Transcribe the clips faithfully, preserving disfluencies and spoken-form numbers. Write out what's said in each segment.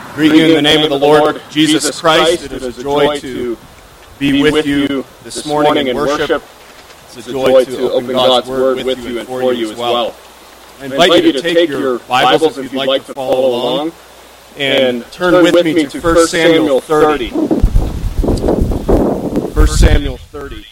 Greet you in the name of the Lord Jesus Christ. It is a joy to be with you this morning in worship. It's a joy to open God's Word with you and for you as well. I invite you to take your Bibles if you'd like to follow along and turn with me to First Samuel thirty. First Samuel thirty.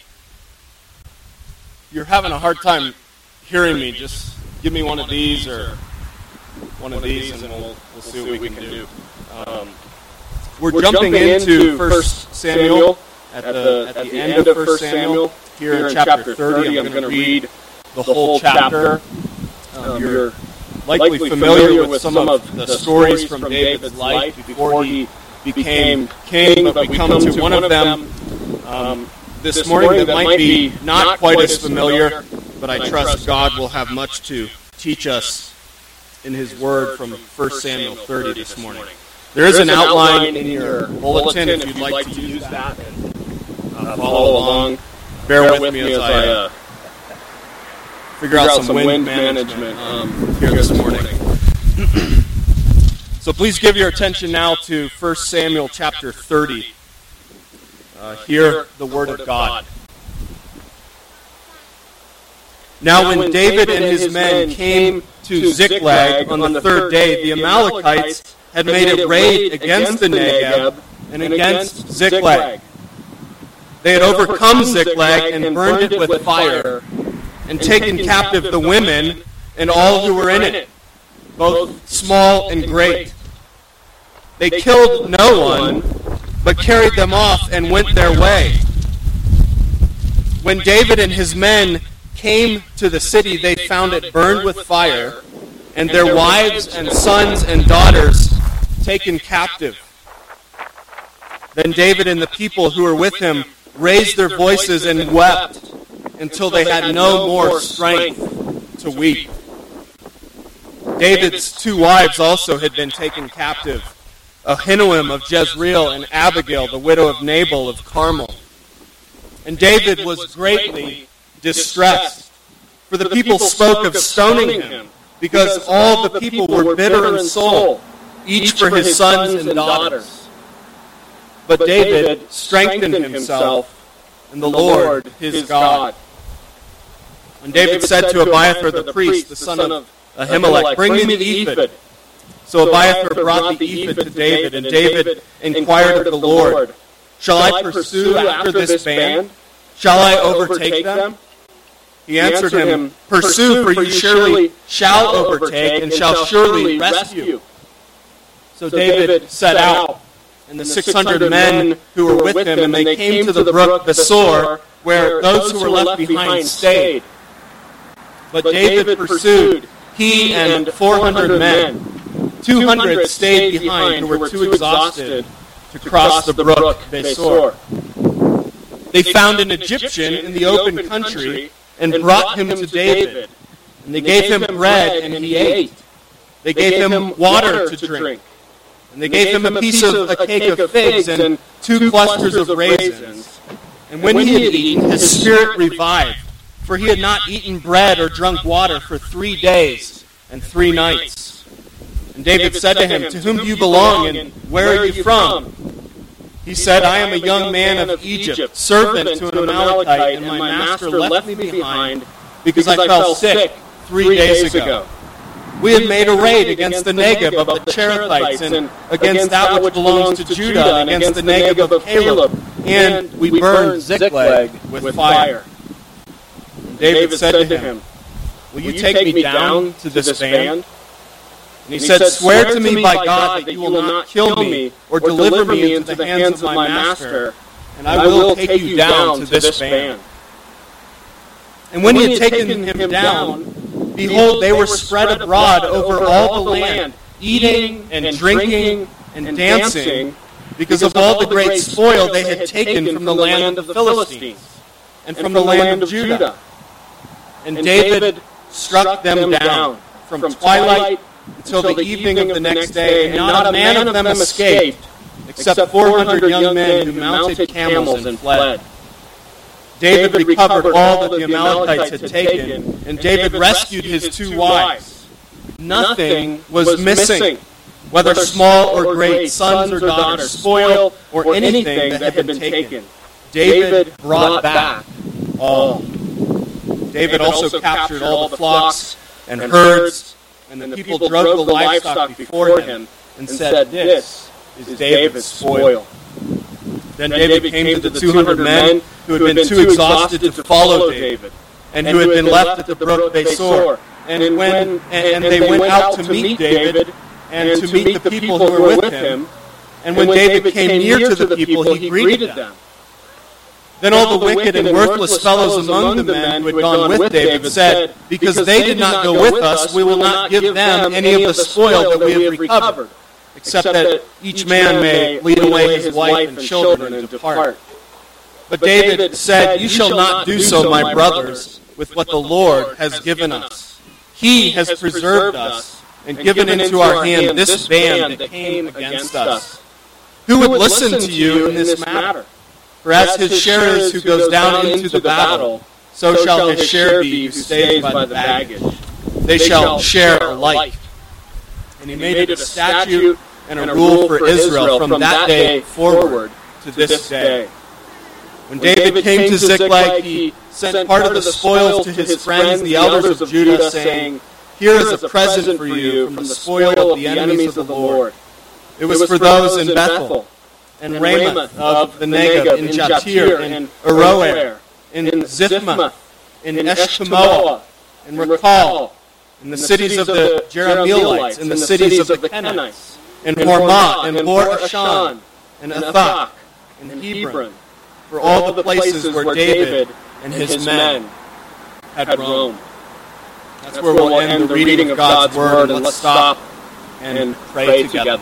If you're having a hard time hearing me, just give me one of these or one of these and we'll, we'll see what we can do. Um, we're, we're jumping, jumping into First Samuel at the, at the, at the end of First Samuel. Here, here in chapter thirty, I'm going to read the whole chapter. Um, you're likely familiar with some of the stories from David's life before he became king, but we come to one of them um, this morning that might be not quite as familiar, but I trust God will have much to teach us in His Word from First Samuel thirty this morning. There is an outline in your bulletin if you'd like to use that and uh, follow along. Bear with me as I uh, figure out some wind management um, here this morning. So please give your attention now to First Samuel chapter thirty. Uh, hear the Word of God. Now when David and his men came to Ziklag on the third day, the Amalekites had made a raid against the Negeb and against Ziklag. They had overcome Ziklag and burned it with fire and taken captive the women and all who were in it, both small and great. They killed no one, but carried them off and went their way. When David and his men came to the city, they found it burned with fire, and their wives and sons and daughters taken captive. Then David and the people who were with him raised their voices and wept until they had no more strength to weep. David's two wives also had been taken captive, Ahinoam of Jezreel and Abigail, the widow of Nabal of Carmel. And David was greatly distressed, for the people spoke of stoning him, because all the people were bitter in soul, each for his sons and daughters. But David strengthened himself in the Lord his God. And David said to Abiathar the priest, the son of Ahimelech, "Bring me the ephod." So Abiathar brought the ephod to David, and David inquired of the Lord, "Shall I pursue after this band? Shall I overtake them?" He answered him, "Pursue, for you surely shall overtake, and shall surely rescue." So David set out, and the six hundred men who were with him, and they came to the brook Besor, where those who were left behind stayed. But David pursued, he and four hundred men. Two hundred stayed behind, who were too exhausted to cross the brook Besor. They found an Egyptian in the open country, and brought him to David. And they gave him bread, and he ate. They gave him water to drink. And they gave him a piece of a cake of figs and two clusters of raisins. And when he had eaten, his spirit revived, for he had not eaten bread or drunk water for three days and three nights. And David said to him, "To whom do you belong, and where are you from?" He said, "I am a young man of Egypt, servant to an Amalekite, and my master left me behind because I fell sick three days ago. We have made a raid against the Negeb of the Cherethites, and against that which belongs to Judah, and against the Negeb of Caleb, and we burned Ziklag with fire." And David said to him, "Will you take me down to this band?" And he said, "Swear to me by God that you will not kill me or deliver me into the hands of my master, and I will take you down to this band." And when he had taken him down, behold, they were spread abroad over all the land, eating and drinking and dancing, because of all the great spoil they had taken from the land of the Philistines and from the land of Judah. And David struck them down from twilight until the evening of the next day, and not a man of them escaped, except four hundred young men who mounted camels and fled. David recovered all that the Amalekites had taken, and David rescued his two wives. Nothing was missing. whether small or great, sons or daughters, spoil or anything that had been taken. David brought back all. David also captured all the flocks and herds, and the people drove the livestock before him and said, "This is David's spoil." Then David came to the two hundred men who had been too exhausted to follow David, and who had been left at the brook Besor. And when and they went out to meet David and to meet the people who were with him. And when David came near to the people, he greeted them. Then all the wicked and worthless fellows among the men who had gone with David said, "Because they did not go with us, we will not give them any of the spoil that we have recovered, except that each man may lead away his wife and children and depart." But David said, "You shall not do so, my brothers, with what the Lord has given us. He has preserved us and given into our hand this band that came against us. Who would listen to you in this matter? For as his share is who goes down into the battle, so shall his share be who stays by the baggage. They shall share alike." And he made it a statute and a rule for Israel from that day forward to this day. When David came to Ziklag, he sent part of the spoils to his friends, the elders of Judah, saying, "Here is a present for you from the spoil of the enemies of the Lord." It was for those in Bethel, and Ramoth of the Negeb, in Jatir, in Aroer, in Zithma, in Eshtamoa, in Rakal, in the cities of the Jerahmeelites, in the cities of the Kenites, in Hormah, in Hor Ashan, in Athak, in Hebron, for all the places where David and his men had roamed. That's where we'll end the reading of God's Word, and let's stop and pray together.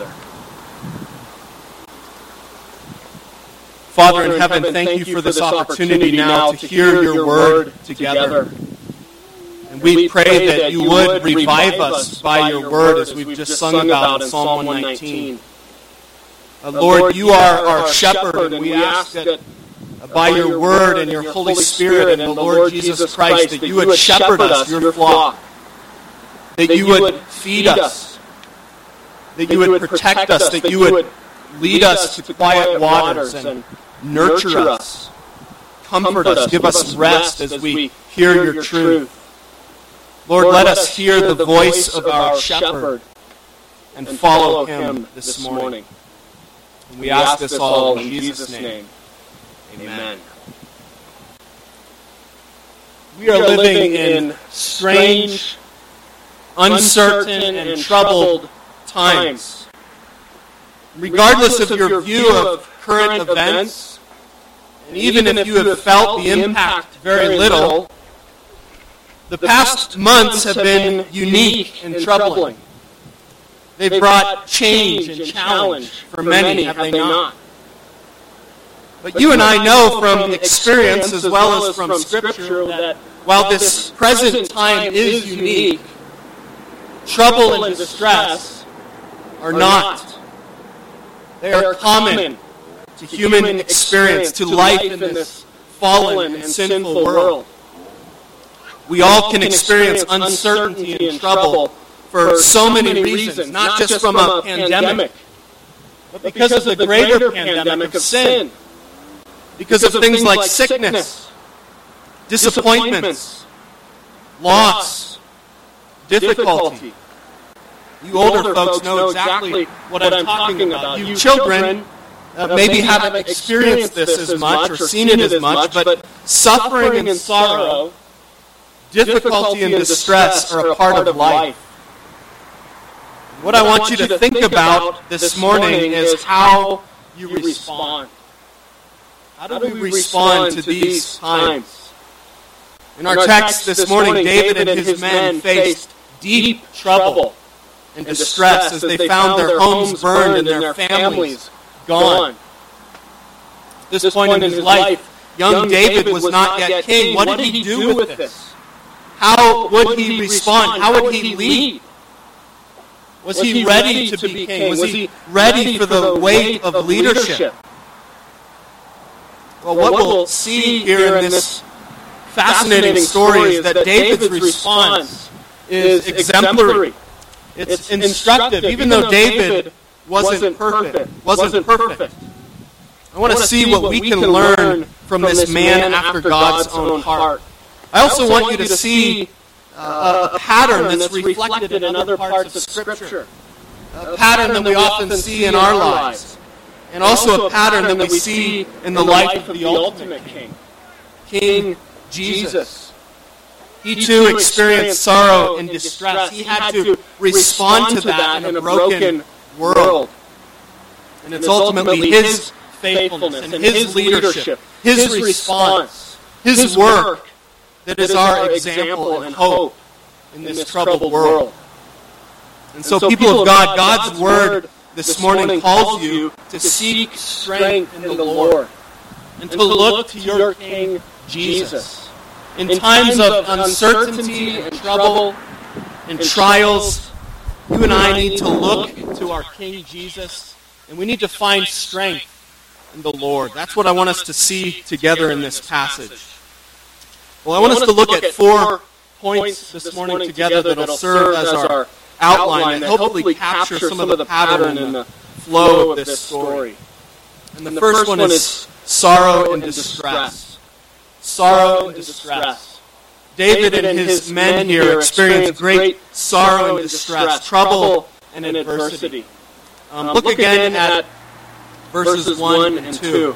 Father in heaven, thank you for this opportunity now to hear your Word together. And we pray that you would revive us by your Word, as we've just sung about in Psalm one nineteen. Uh, Lord, you are our shepherd, and we ask that by your Word and your Holy Spirit and the Lord Jesus Christ, that you would shepherd us, your flock, that you would feed us, that you would protect us, that you would lead us to quiet waters and nurture us, comfort us, give us rest as we hear your truth. Lord, let us hear the voice of our shepherd and follow him this morning. And we ask this all in Jesus' name. Amen. We are living in strange, uncertain, and troubled times. Regardless of your view of current events, and even if you have felt the impact very little, the past months have been unique and troubling. They've brought change and challenge for many, have they not? But you and I know from experience as well as from Scripture that while this present time is unique, trouble and distress are not. They are common to human experience, to life in this fallen and sinful world. We all can experience uncertainty and trouble for so many reasons, not just from a pandemic, but because of the greater pandemic of sin. Because of things like sickness, disappointments, loss, difficulty. You older folks know exactly what I'm talking about. You children uh, maybe haven't experienced this as much or seen it as much, but suffering and sorrow, difficulty and distress are a part of life. What I want you to think about this morning is how you respond. How do we respond to these times? In our text this morning, David and his men faced deep trouble and distress as they found their homes burned and their families gone. At this point in his life, young David was not yet king. What did he do with this? How would he respond? How would he lead? Was he ready to be king? Was he ready for the weight of leadership? Well, what we'll see here in this fascinating story is that David's response is exemplary. It's instructive, even though David wasn't perfect. Wasn't perfect. I want to see what we can learn from this man after God's own heart. I also want you to see uh, a pattern that's reflected in other parts of Scripture. A pattern that we often see in our lives. And also a pattern that we see in the life of the ultimate king, King Jesus. He too experienced sorrow and distress. He had to respond to that in a broken world. And it's ultimately his faithfulness and his leadership, his response, his work that is our example and hope in this troubled world. And so, people of God, God's Word this morning calls you to seek strength in the Lord and to look to your King Jesus. In times of uncertainty and trouble and trials, you and I need to look to our King Jesus, and we need to find strength in the Lord. That's what I want us to see together in this passage. Well, I want us to look at four points this morning together that will serve as our outline that hopefully capture some of the pattern and the flow of this story. And the first one is sorrow and distress. Sorrow and distress. David and his men here experienced great sorrow and distress, trouble and adversity. Um, look again at verses one and two.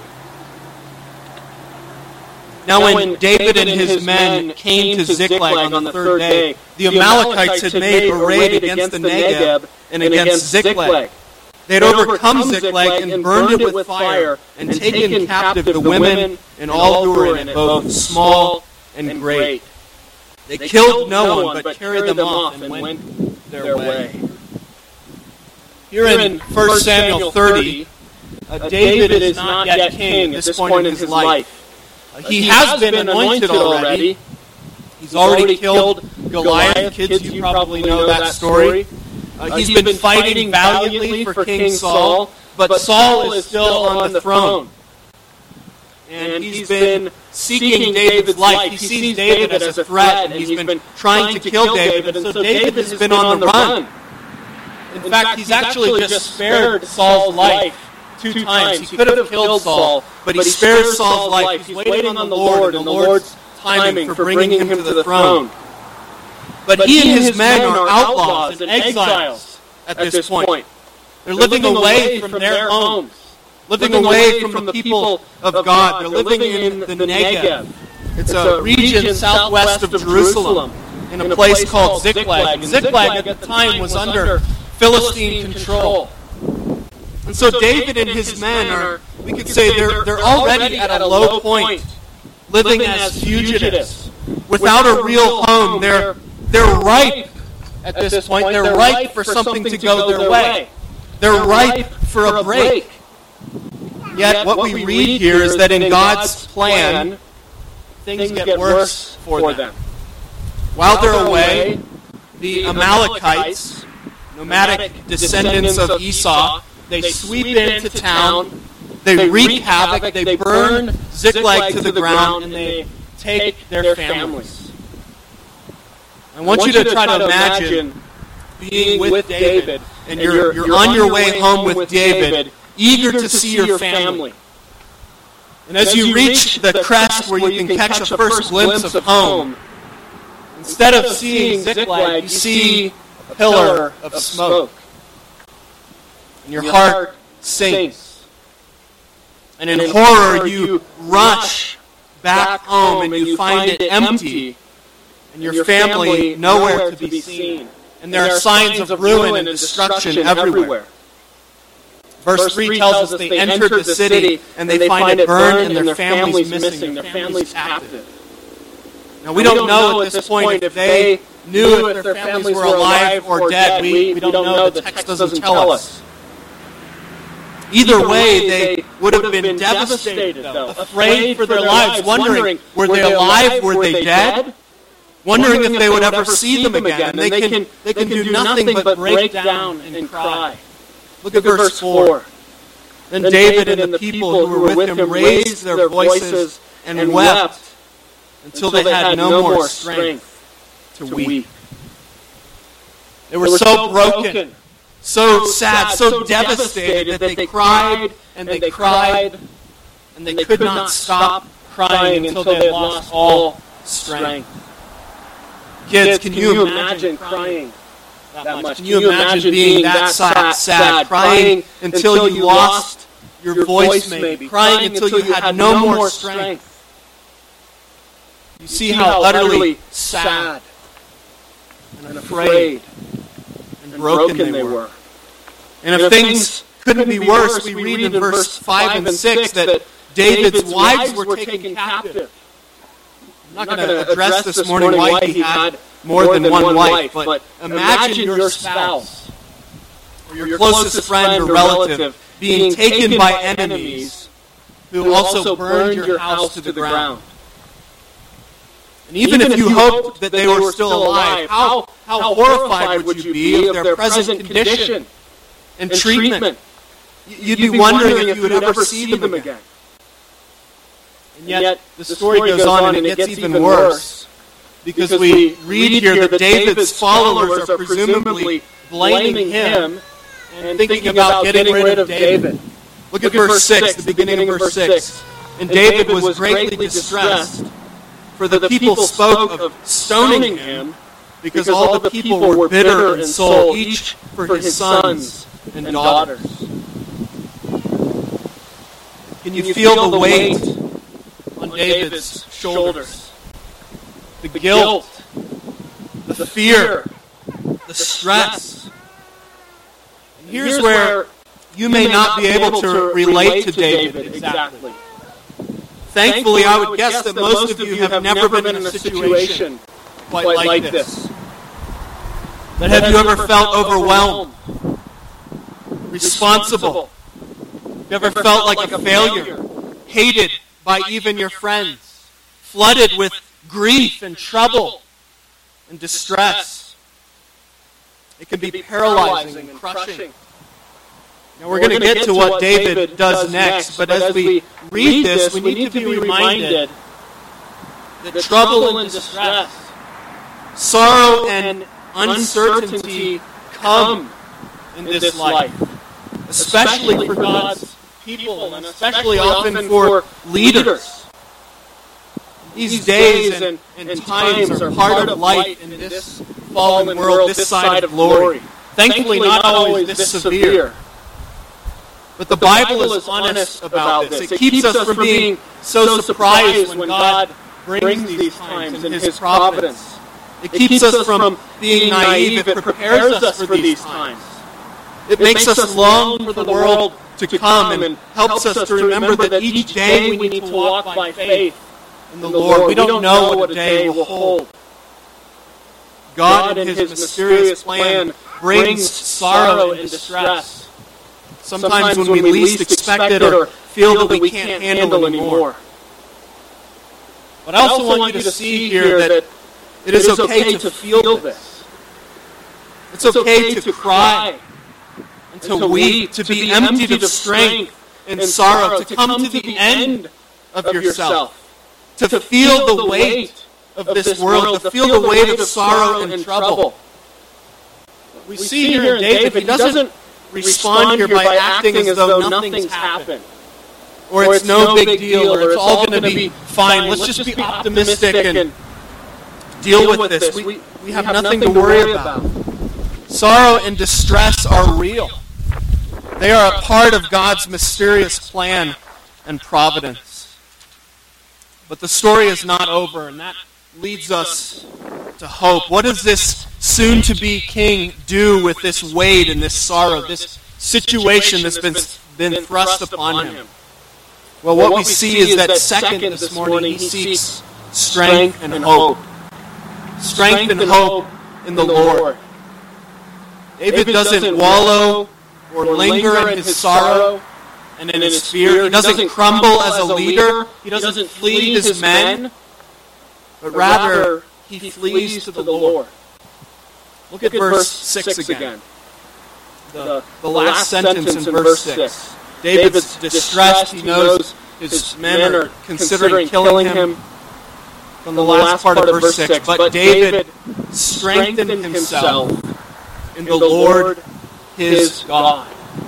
Now when David and his men came to Ziklag on the third day, the Amalekites had made a raid against the Negeb and against Ziklag. They had overcome Ziklag and burned it with fire and taken captive the women and all who were in it, both small and great. They killed no one, but carried them off and went their way. Here in First Samuel thirty, uh, David is not yet king at this point in his life. Uh, he has been anointed already. He's already killed Goliath. Kids, you probably know that story. Uh, he's been fighting valiantly for King Saul, but Saul is still on the throne. And he's been seeking David's life. He sees David as a threat, and he's been trying to kill David. And so David has been on the run. In fact, he's actually just spared Saul's life two times. He could have killed Saul, but he spares Saul's life. He's waiting on the Lord and the Lord's timing for bringing him to the throne. But he and his men are outlaws and exiles at this point. They're living away from their homes, living away from the people of God. They're living in the Negev. It's a region southwest of Jerusalem in a place called Ziklag. And Ziklag at the time was under Philistine control. And so David and his men are, we could say, they're, they're already at a low point, living as fugitives, without a real home. They're, they're ripe at this point. They're ripe for something to go their way. They're ripe for a break. Yet what we read here is that in God's plan, things get worse for them. While they're away, the Amalekites, nomadic descendants of Esau, they sweep into town, they wreak havoc, they burn Ziklag to the ground, and they take their families. I want you to try to imagine being with David, and you're, you're on your way home with David, eager to see your family. And as you reach the crest where you can catch a first glimpse of home, instead of seeing Ziklag, you see a pillar of smoke. And your heart sinks. And in horror, you rush back home and you find it empty, and your family nowhere to be seen. And there are signs of ruin and destruction everywhere. Verse three tells us they entered the city and they find it burned and their families missing, their families captive. Now we don't know at this point if they knew if their families were alive or dead. We, we don't know. The text doesn't tell us. Either way, they would have been devastated, though, afraid for their lives, wondering, were they alive, were they dead? Wondering if they would ever see them again. And they can, they can do nothing but break down and cry. Look at verse four. Then David and the people who were with him raised their voices and wept until they had no more strength to weep. They were so broken, so sad, so devastated that they cried and they cried and they could not stop crying until they had lost all strength. Kids, can you imagine crying that much? Can you imagine being that sad, sad, crying until you lost your voice maybe, crying until you had no more strength? You see how utterly sad and afraid and broken they were. And if things couldn't be worse, we read in verse five and six that David's wives were taken captive. I'm not going to address this morning why he had more than one wife, but imagine your spouse or your closest friend or relative being taken by enemies who also burned your house to the ground. And even if you hoped that they were still alive, how, how horrified would you be of their present condition and treatment? You'd be wondering if you would ever see them again. And yet, the story goes on and it gets even worse, because we read here that David's followers are presumably blaming him and thinking about getting rid of David. Look at verse six, the beginning of verse six. And David was greatly distressed, for the people spoke of stoning him, because all the people were bitter in soul, each for his sons and daughters. Can you feel the weight on David's shoulders? The guilt, the fear, the stress. And here's where you may not be able to relate to David exactly. Thankfully, I would guess that most of you have never been in a situation quite like this. But have you ever felt overwhelmed, responsible? Have you ever felt like a failure, hated by even your friends, flooded with grief and trouble and distress? It can be paralyzing and crushing. Now we're going to get to what David does next, but as we read this, we need to be reminded that trouble and distress, sorrow and uncertainty come in this life, especially for God's people and especially often for leaders. These days and, and times are part of life in this fallen world, this side of glory. Thankfully, not always this severe. But the Bible is honest about this. It keeps us from being so surprised when God brings these times in His providence. It keeps us from being naive. It prepares us for these times. It makes us long for the world to come and helps us to remember that each day we need to walk by faith in the Lord. We don't know what a day will hold. God, in His mysterious plan, brings sorrow and distress. Sometimes when we least expect it or feel that we can't handle anymore. But I also want you to see here that it is okay to feel this. It's okay to cry and to weep, to be emptied of strength and sorrow, to come to the end of yourself, to feel the weight of this world, to feel the weight of sorrow and trouble. We see here in David, he doesn't respond here by acting as though nothing's happened, or it's no big deal, or it's all going to be fine. Let's just be optimistic and deal with this. We, we have nothing to worry about. Sorrow and distress are real. They are a part of God's mysterious plan and providence. But the story is not over, and that leads us to hope. What does this soon-to-be king do with this weight and this sorrow, this situation that's been, been thrust upon him? Well, what we see is that second this morning, he seeks strength and hope. Strength and hope in the Lord. David doesn't wallow or linger in his sorrow and in his fear. He doesn't crumble as a leader. He doesn't flee his men. But rather, he flees to the Lord. Look at verse six again. The, the last sentence in verse six. David's distressed. He knows his men are considering killing him. From the last part of verse six. But David strengthened himself in the Lord his God.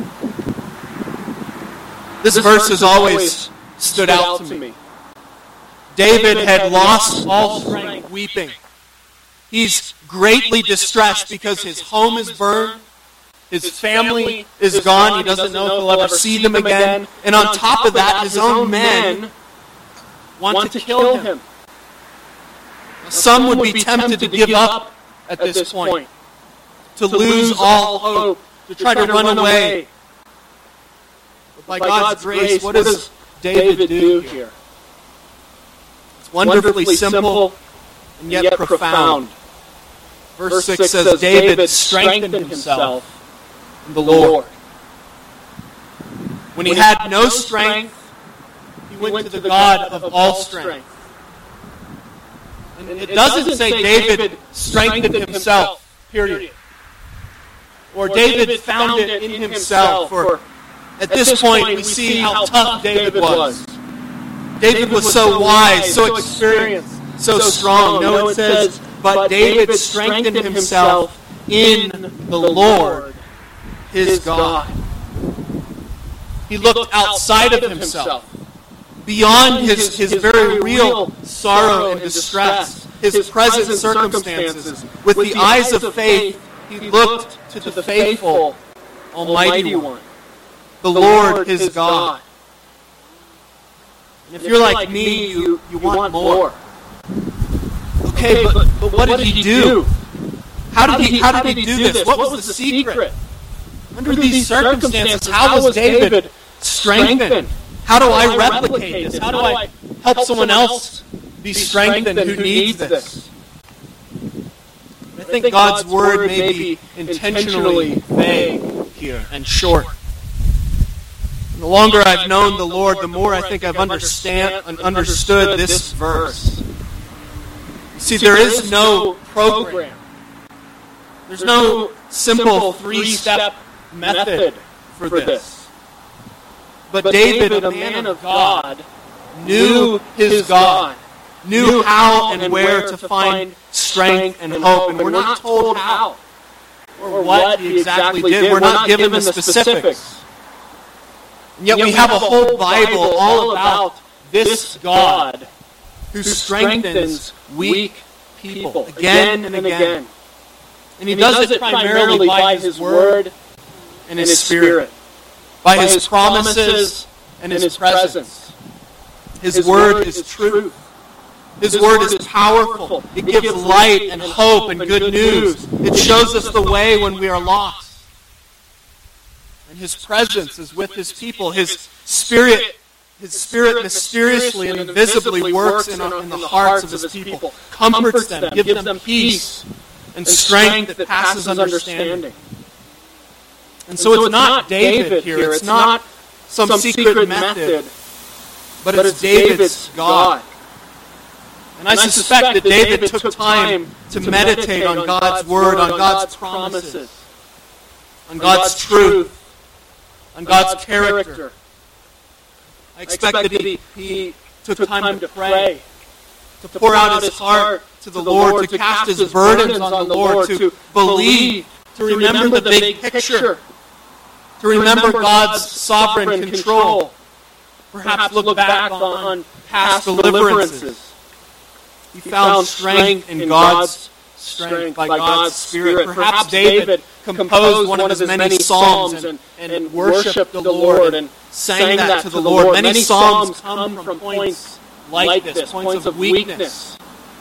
This verse has always stood out to me. David had lost all strength weeping. He's greatly distressed because his home is burned. His family is gone. He doesn't know if he'll ever see them again. And on top of that, his own men want to kill him. Some would be tempted to give up at this point, to lose all hope, to try to run away. But by God's grace, what does David do here? It's wonderfully simple and yet profound. Verse six says, David strengthened himself in the Lord. When he had no strength, he went to the God of all strength. And it doesn't say David strengthened himself, period. Or David found it in himself. Or at this point, we see how tough David was. David was so wise, so experienced, so strong. No, it says, but David strengthened himself in the Lord, his God. He looked outside of himself, beyond his, his very real sorrow and distress, his present circumstances. With the eyes of faith, he looked to the faithful, Almighty One, the Lord his God. And if you're like me, you, you want more. Okay, but, but what did he do? How did he, how did he do this? What was the secret? Under these circumstances, how was David strengthened? How do I replicate this? How do I help someone else be strengthened who needs this? I think God's word may be intentionally vague here and short. The longer I've known the Lord, the more I think I've understand, understood this verse. You see, there is no program. There's no simple three-step method for this. But David, a man of God, knew his God, knew how and where to find strength and hope. And we're not told how or what he exactly did. We're not given the specifics. And yet we have a whole Bible all about this God who strengthens weak people again and again. And he does it primarily by his word and his spirit, by his promises and his presence. His word is truth. His word is powerful. It gives light and hope and good news. It shows us the way when we are lost. And his presence is with his people. His spirit, his spirit mysteriously and invisibly works in, in the hearts of his people, comforts them, gives them peace and strength that passes understanding. And so it's not David here. It's not some secret method, but it's David's God. And I suspect that David took time to meditate on God's word, on God's promises, on God's truth, on God's character. I expect that he, he took time to pray, to pour out his heart to the Lord, to cast his burdens on the Lord, to believe, to remember the big picture, to remember God's sovereign control, perhaps look back on past deliverances. He found strength in God's strength, by God's Spirit. Perhaps David composed one of his many psalms and, and worshiped the Lord and sang that to the Lord. Many psalms come from points like this, points of weakness.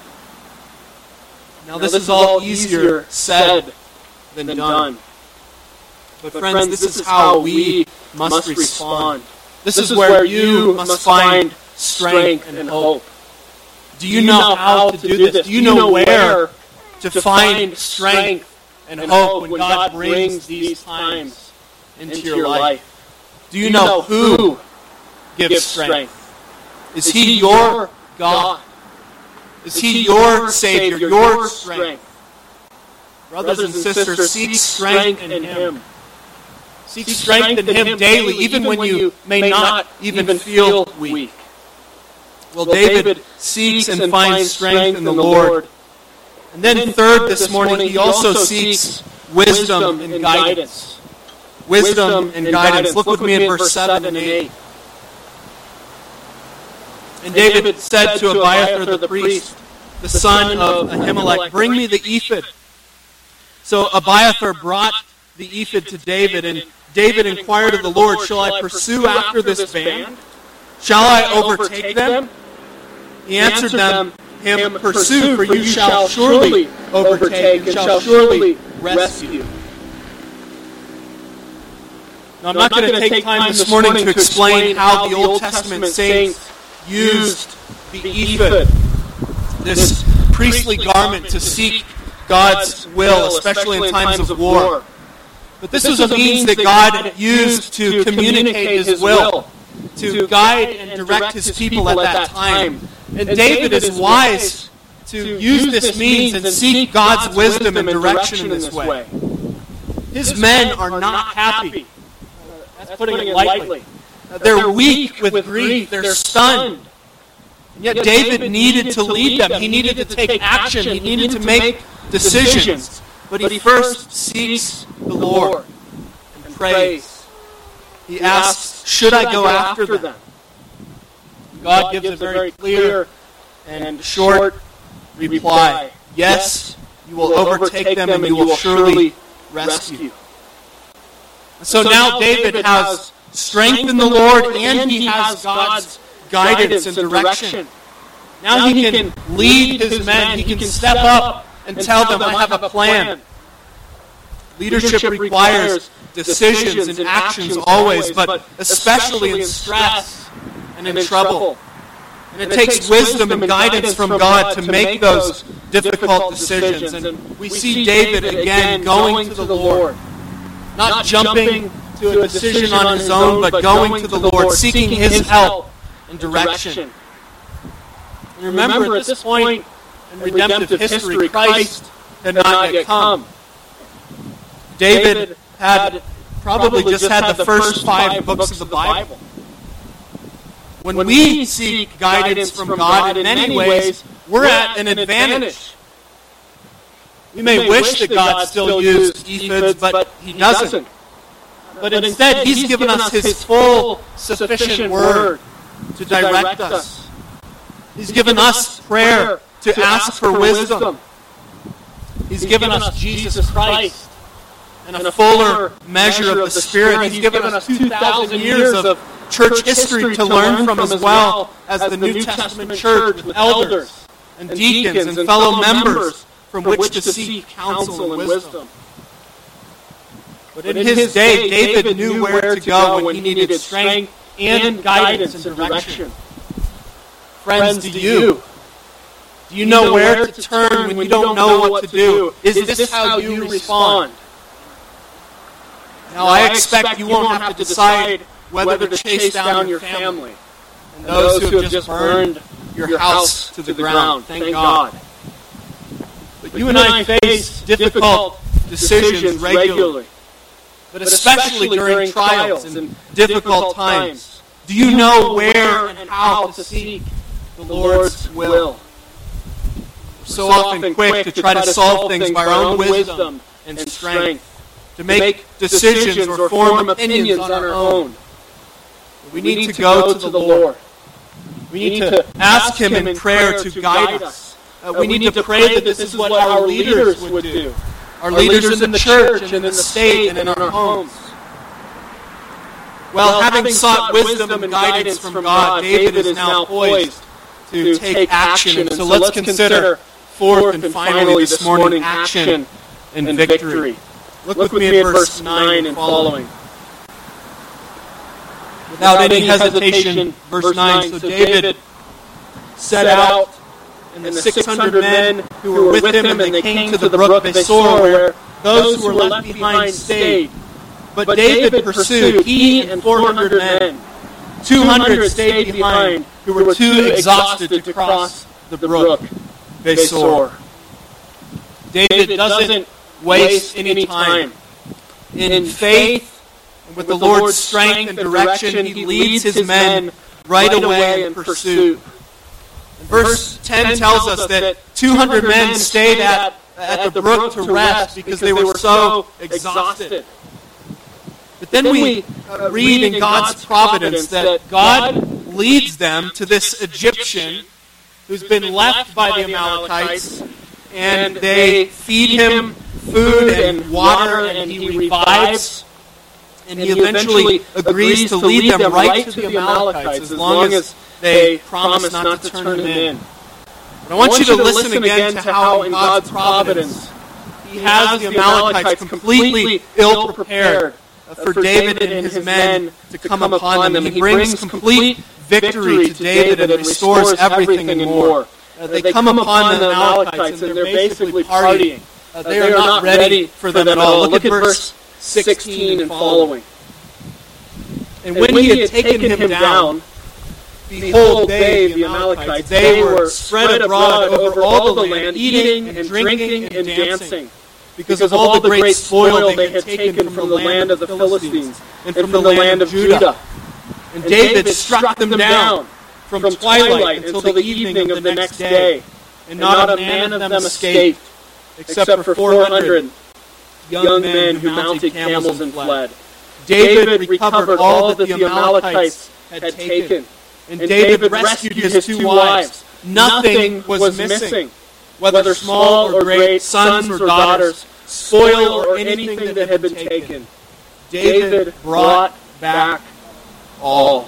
Now this is all easier said than done. But friends, this is how we must respond. This is where you must find strength and hope. Do you know how to do this? Do you know where to find strength and hope when God brings these times into your life? Do you know who gives strength? Is he your God? Is he your Savior, your strength? Brothers and sisters, seek strength in him. Seek strength in him daily, even when you may not even feel weak. Well, David seeks and finds strength in the Lord. And then third this morning, he also seeks wisdom and guidance. Wisdom and guidance. Look with me in verse seven and eight. And David said to Abiathar the priest, the son of Ahimelech, bring me the ephod. So Abiathar brought the ephod to David, and David inquired of the Lord, shall I pursue after this band? Shall I overtake them? He answered them, him, pursue, for you shall surely overtake and shall surely rescue. Now, I'm not going to take time this morning to explain how the Old Testament saints used the ephod, this priestly garment, to seek God's will, especially in times of war. But this was a means that God used to communicate His will, to guide and direct His people at that time. And David is wise to use this means and seek God's wisdom and direction in this way. His men are not happy. That's putting it lightly. They're weak with grief. They're stunned. And yet David needed to lead them. He needed to take action. He needed to make decisions. But he first seeks the Lord and prays. He asks, should I go after them? God gives a very clear and short reply. Yes, you will overtake them and you will surely rescue. So now David has strength in the Lord and he has God's guidance and direction. Now he can lead his men. He can step up and tell them, I have a plan. Leadership requires decisions and actions always, but especially in stress and in trouble. And it takes wisdom and guidance from God to make those difficult decisions. And we see David again going to the Lord. Not jumping to a decision on his own, but going to the Lord, seeking His help and direction. And remember, at this point in redemptive history, Christ had not yet come. David had probably just had the first five books of the Bible. When we seek guidance from God in many ways, we're at an advantage. We may wish that God still used ephods, but He doesn't. But instead, He's given us His full, sufficient Word to direct us. He's given us prayer to ask for wisdom. He's given us Jesus Christ and a fuller measure of the Spirit. He's given us two thousand years of church history to learn from, as well as the New Testament church with elders and deacons and fellow members from which to seek counsel and wisdom. But in his day, David knew where to go when he needed strength and guidance and direction. Friends, do you? Do you know where to turn when you don't know what to do? Is this how you respond? Now, I expect you won't have to decide whether to chase down your family and those who have just burned your house to the ground. Thank God. But you and I face difficult decisions regularly, but especially during trials and difficult times. Do you know where and how to seek the Lord's will? We're so often quick to try to solve things by our own wisdom and strength, to make decisions or form opinions on our own. We need to go to the Lord. We need to ask Him in prayer to guide us. Uh, we need to pray that this is what our leaders would do. Our leaders in the church and in the state and in our homes. Well, having sought wisdom and guidance from God, David is now poised to take action. And so let's consider fourth and finally this morning action and victory. Look with me at verse nine and following. Without any hesitation, verse nine, so David set out, and the six hundred men who were with him, and they came to the brook Besor, where those who were left behind stayed. But David pursued, he and four hundred men. Two hundred stayed behind, who were too exhausted to cross the brook Besor. David doesn't waste any time. In faith, and with the Lord's strength and direction, he leads his men right away in pursuit. And verse ten tells us that two hundred men stayed at at the brook to rest because they were so exhausted. But then we uh, read in God's providence that God leads them to this Egyptian who's been left by the Amalekites, and they feed him food and water, and he revives, and he eventually agrees to lead them right to the Amalekites as long as they promise not to turn him in. But I want you to listen again to how in God's providence he has the Amalekites completely ill-prepared for David and his men to come upon them. And he brings complete victory to David and restores everything and more. Uh, they come upon the Amalekites and they're basically partying. Uh, they are not ready for them at all. Look at verse sixteen and following. And when he had taken him down, behold, they, the Amalekites, they were spread abroad over all the land, eating and drinking and dancing, because of all the great spoil they had taken from the land of the Philistines and from the land of Judah. And David struck them down from twilight until the evening of the next day, and not a man of them escaped, except for four hundred young men who mounted camels and fled. David recovered all that the Amalekites had taken, and David rescued his two wives. Nothing was missing, whether small or great, sons or daughters, spoil or anything that had been taken. David brought back all.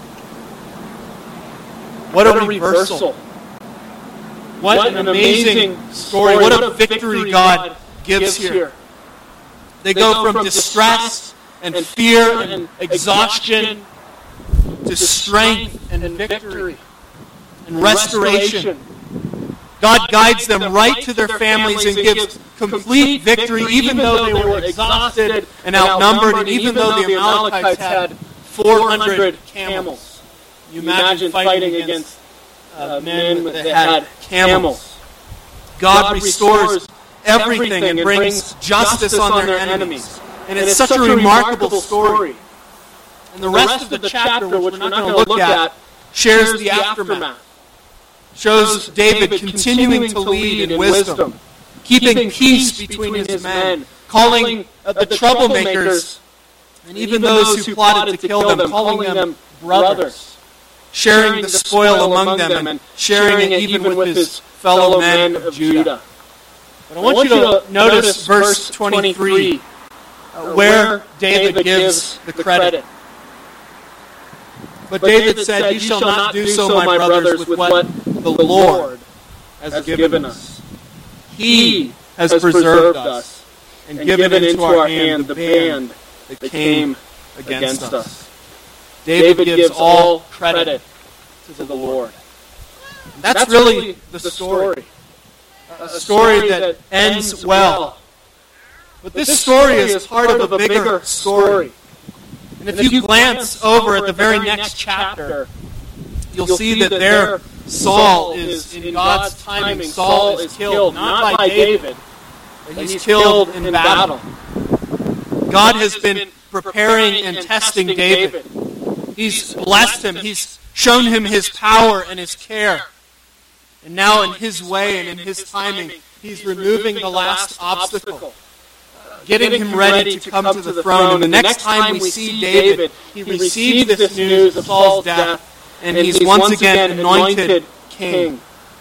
What a reversal. What an amazing story. What a victory God gives here. They go from distress and fear and exhaustion to strength and victory and restoration. God guides them right to their families and gives complete victory, even though they were exhausted and outnumbered, and even though the Amalekites had four hundred camels. You imagine fighting against uh, men that had camels. God restores everything and brings justice on their enemies. And it's such a remarkable story. And the rest of the chapter, which we're not going to look at, shares the aftermath. Shows David continuing to lead in wisdom, keeping peace between his men, calling the troublemakers, and even those who plotted to kill them, calling them brothers, sharing the spoil among them, and sharing it even with his fellow men of Judah. But I want you to notice verse twenty-three, where David gives the credit. But David said, "You shall not do so, my brothers, with what the Lord has given us. He has preserved us and given into our hand the band that came against us." David gives all credit to the Lord. That's really the story. A story that ends well. But this story is part of a bigger story. And if you glance over at the very next chapter, you'll see that there Saul is, in God's timing, Saul is killed, not by David, but he's killed in battle. God has been preparing and testing David. He's blessed him. He's shown him his power and his care. And now in his way and in his timing, he's removing the last obstacle, getting him ready to come to the throne. And the next time we see David, he receives this news of Saul's death, and he's once again anointed king.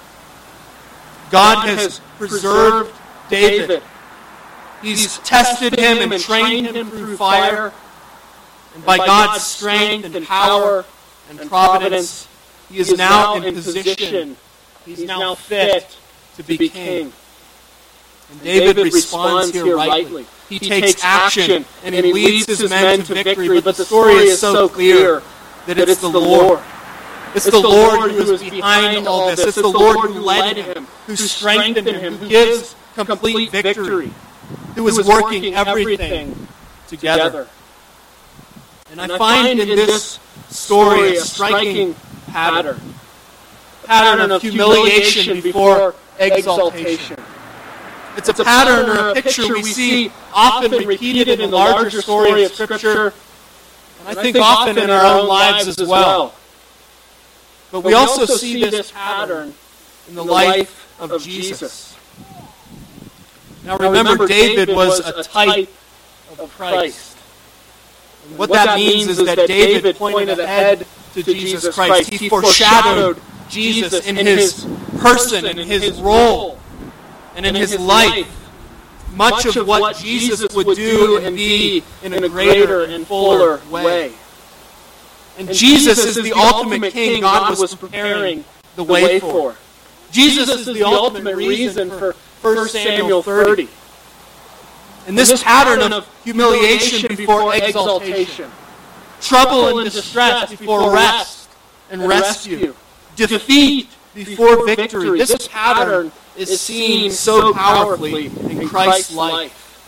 God has preserved David. He's tested him and trained him through fire. And by God's strength and power and providence, he is now in position. He's now fit to be king. And David responds here rightly. He takes action and he leads his men to victory. But the story is so clear that it's the Lord. It's the Lord who is behind all this. It's the Lord who led him, who strengthened him, who gives complete victory, who is working everything together. And I find in this story a striking pattern. A pattern of humiliation before exaltation. It's a pattern or a picture we see often repeated in the larger story of Scripture, and I think often in our own lives as well. But we also see this pattern in the life of Jesus. Now remember, David was a type of Christ. And what that means is that David pointed ahead to Jesus Christ. He foreshadowed Jesus in his person, in his role, and in his life. Much of what Jesus would do and be in a greater and fuller way. And Jesus is the ultimate king God was preparing the way for. Jesus is the ultimate reason for First Samuel thirty. And this pattern of humiliation before exaltation, trouble and distress before rest and rescue, defeat before victory, this pattern is seen so powerfully in Christ's life.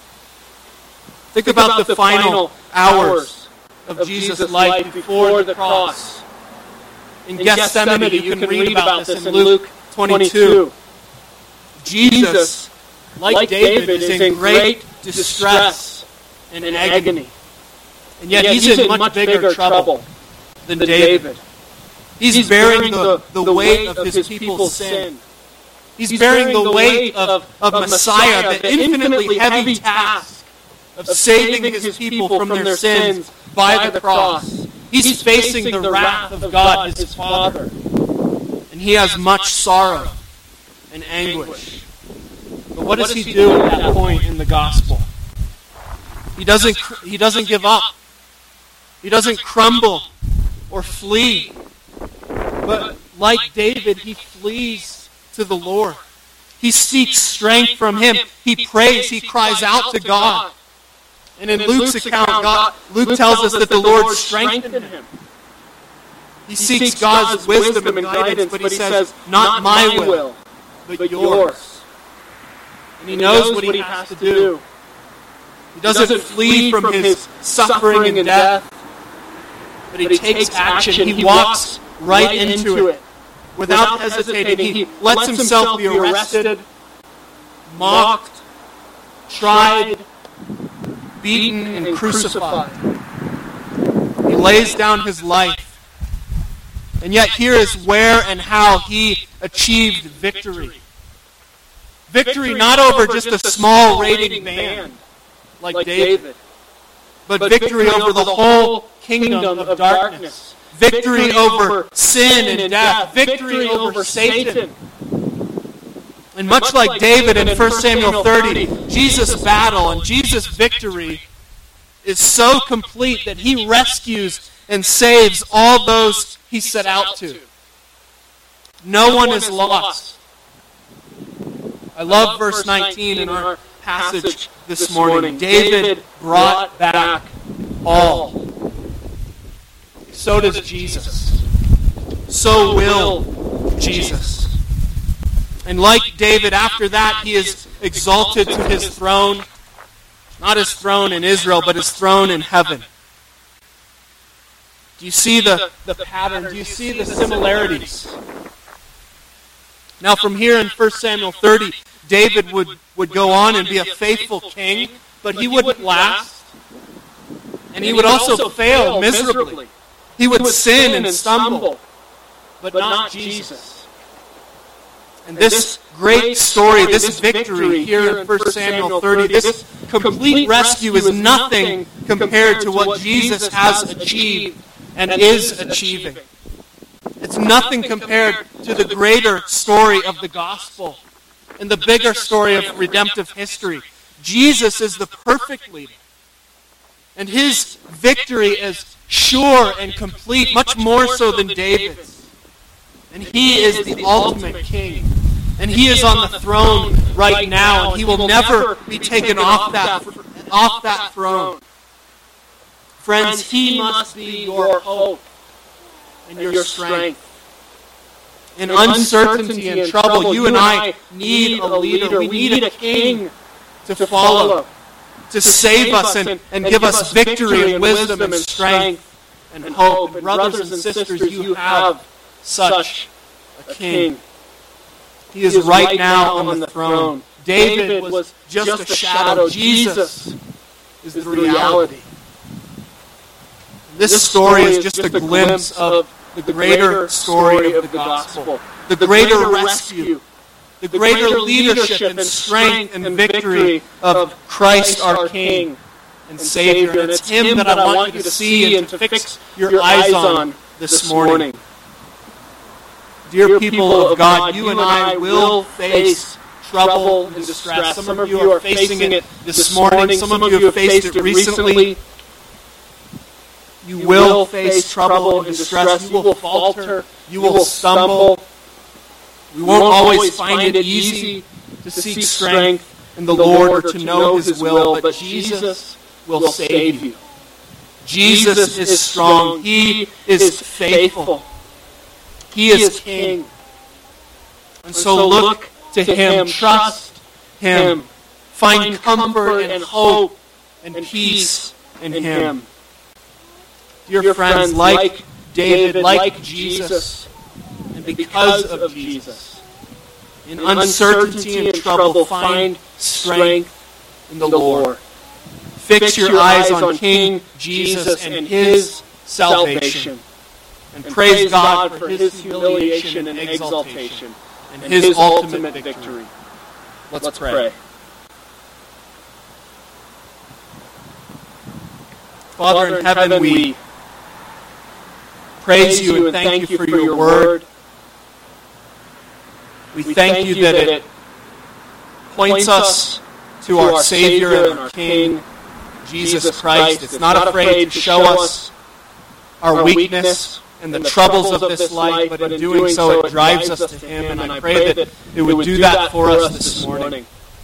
Think about the final hours of Jesus' life before the cross. In Gethsemane, you can read about this in Luke twenty-two. Jesus, like David, is in great distress and agony. And yet he's in much bigger trouble than David. He's bearing the, the weight of his people's sin. He's bearing the weight of, of Messiah, the infinitely heavy task of saving his people from their sins by the cross. He's facing the wrath of God, his Father. And he has much sorrow and anguish. But what does he do at that point in the gospel? He doesn't, he doesn't give up. He doesn't crumble or flee. But like David, he flees to the Lord. He seeks strength from him. He prays. He cries out to God. And in Luke's account, God, Luke tells us that the Lord strengthened him. He seeks God's wisdom and guidance, but he says, not my will, but yours. And he knows what he has to do. He doesn't flee from his suffering and death, but he takes action. He walks right into it. Without hesitating, he lets himself be arrested, mocked, tried, beaten, and crucified. He lays down his life. And yet here is where and how he achieved victory. Victory not over just a small raiding band like David, but victory over the whole kingdom of darkness. Victory over sin and death. Victory over Satan. And much like David in First Samuel thirty, Jesus' battle and Jesus' victory is so complete that he rescues and saves all those he set out to. No one is lost. I love verse nineteen in our passage this morning. David brought back all. So does Jesus. So will Jesus. And like David, after that, he is exalted to his throne. Not his throne in Israel, but his throne in heaven. Do you see the, the pattern? Do you see the similarities? Now from here in First Samuel thirty, David would, would go on and be a faithful king, but he wouldn't last. And he would also fail miserably. He would sin and stumble, but not Jesus. And this great story, this victory here in First Samuel thirty, this complete rescue is nothing compared to what Jesus has achieved and is achieving. It's nothing compared to the greater story of the gospel and the bigger story of redemptive history. Jesus is the perfect leader. And his victory is sure and complete, much more so than David's. And he is the ultimate king. And he is on the throne right now, and he will never be taken off that, off that throne. Friends, he must be your hope and your strength. In uncertainty and trouble, you and I need a leader. We need a king to follow, to save us and, and give us victory and wisdom and strength and hope. And brothers and sisters, you have such a king. He is right now on the throne. David was just a shadow. Jesus is the reality. This story is just a glimpse of the greater story of the gospel, the greater rescue the greater leadership and strength and victory of Christ our King and Savior. And it's Him that I want you to see and to fix your eyes on this morning. Dear people of God, you and I will face trouble and distress. Some of you are facing it this morning. Some of you have faced it recently. You will face trouble and distress. You will falter. You will stumble. We won't always find it easy to seek strength in the Lord or to know His will, but Jesus will save you. Jesus is strong. He is faithful. He is King. And so look to Him. Trust Him. Find comfort and hope and peace in Him. Dear friends, like David, like Jesus, and because of Jesus, in uncertainty and trouble, find strength in the Lord. Fix your eyes on King Jesus and His salvation. And praise God for His humiliation and exaltation and His ultimate victory. Let's pray. Father in heaven, we praise you and thank you for your word. We thank you that it points us to our Savior and our King, Jesus Christ. It's not afraid to show us our weakness and the troubles of this life, but in doing so it drives us to Him, and I pray that it would do that for us this morning.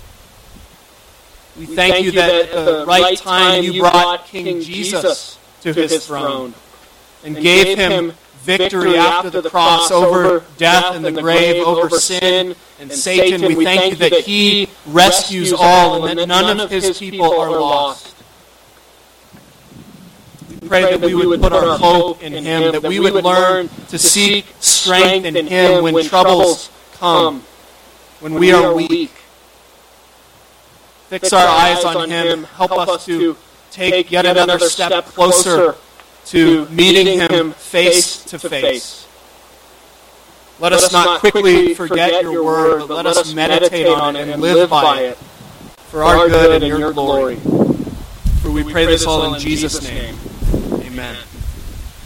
We thank you that at the right time you brought King Jesus to His throne and gave Him victory after the cross over death and the grave, over sin and Satan. We thank you that He rescues all and that none of His people are lost. We pray that we would put our hope in Him, that we would learn to seek strength in Him when troubles come, when we are weak. Fix our eyes on Him. Help us to take yet another step closer to meeting Him face to face. Let us not quickly forget your word, but let us meditate on it and live by it for our good and your glory. For we pray this all in Jesus' name. Amen.